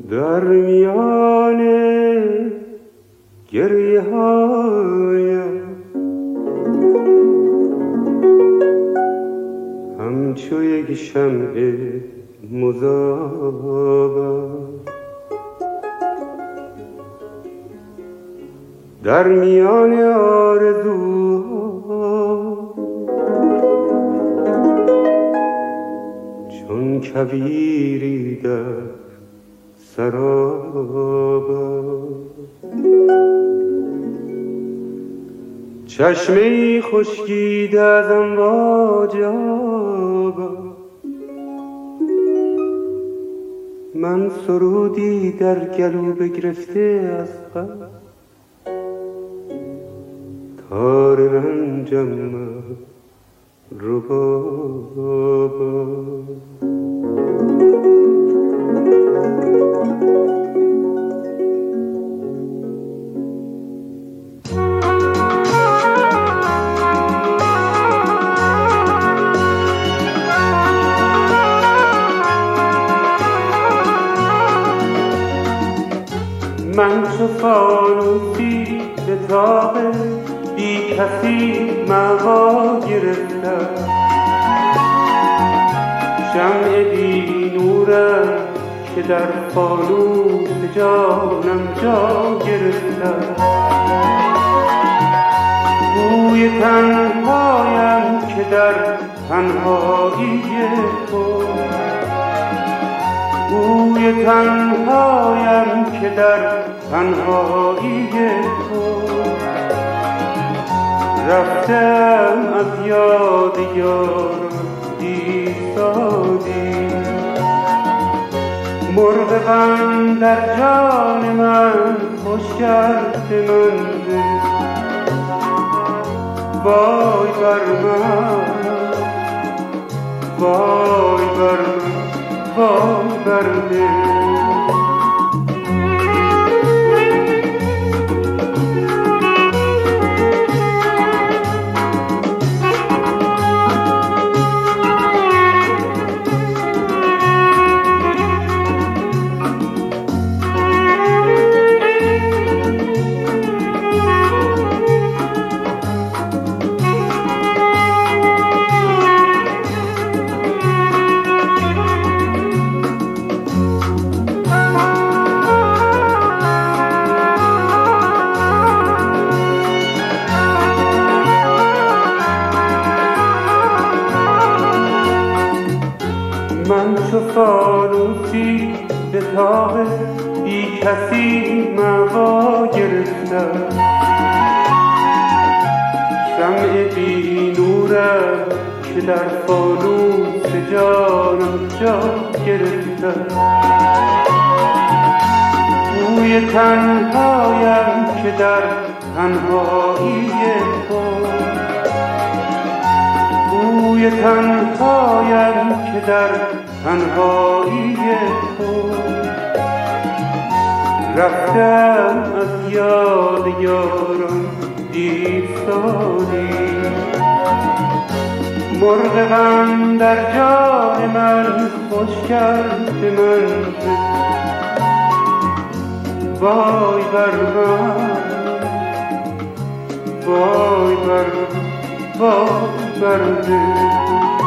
در میان گریه هایم همچو یک شمع مذابم در میان آرزوها چون کویری در سرابم چشمه‌ای خشکیده از امواج آبم من سرودی در گلو بگرفته از غم تار رنجم ربابم من چو فانوسی به تاب بی کسی موا گرفتم شمع بی نورم که در فانوس جانم جا گرفتم بوی تنهایم که در تنهایی خود بوی تنهایم که در تنهایی خود رفتم از یاد یارم ایستادی مرغ غم در جان من خوش کرد منزل وای بر من وای بر من وای بر من من چو فانوسی به تاب بی کسی موا گرفتم شمع بی نورم که در فانوس جانم جا گرفتم بوی تنهایم که در تنهایی خود بوی تنهایم که در تنهایی خود رفتم از یاد یارم ایستادی مرغ غم در جان من خوش کرد منزل وای بر من وای بر من وای بر من